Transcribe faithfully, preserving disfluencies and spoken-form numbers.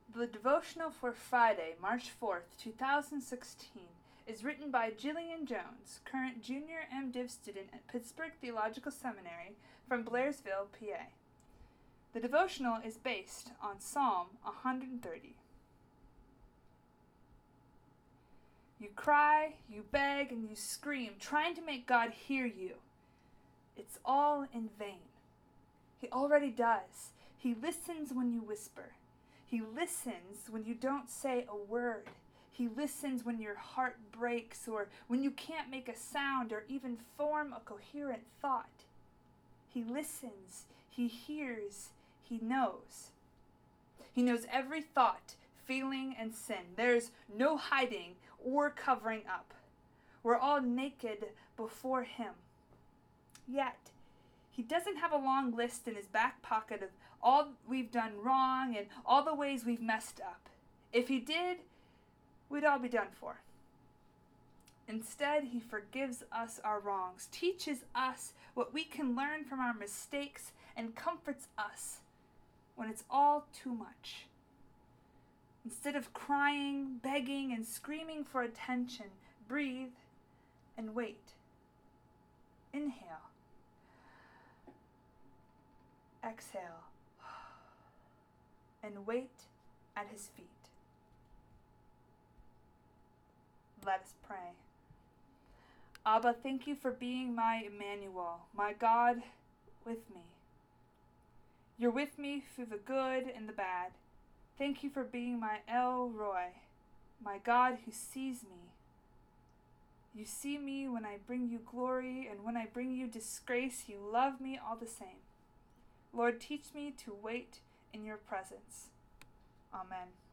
The devotional for Friday, March fourth, two thousand sixteen, is written by Jillian Jones, current junior MDiv student at Pittsburgh Theological Seminary from Blairsville, P A. The devotional is based on Psalm one hundred thirty. You cry, you beg, and you scream, trying to make God hear you. It's all in vain. He already does. He listens when you whisper. He listens when you don't say a word. He listens when your heart breaks or when you can't make a sound or even form a coherent thought. He listens. He hears. He knows. He knows every thought, feeling, and sin. There's no hiding or covering up. We're all naked before Him. Yet, He doesn't have a long list in His back pocket of all we've done wrong and all the ways we've messed up. If He did, we'd all be done for. Instead, He forgives us our wrongs, teaches us what we can learn from our mistakes, and comforts us when it's all too much. Instead of crying, begging, and screaming for attention, breathe and wait. Inhale. Exhale. And wait at His feet. Let us pray. Abba, thank You for being my Emmanuel, my God with me. You're with me through the good and the bad. Thank You for being my El Roi, my God who sees me. You see me when I bring You glory, and when I bring You disgrace, You love me all the same. Lord, teach me to wait in Your presence. Amen.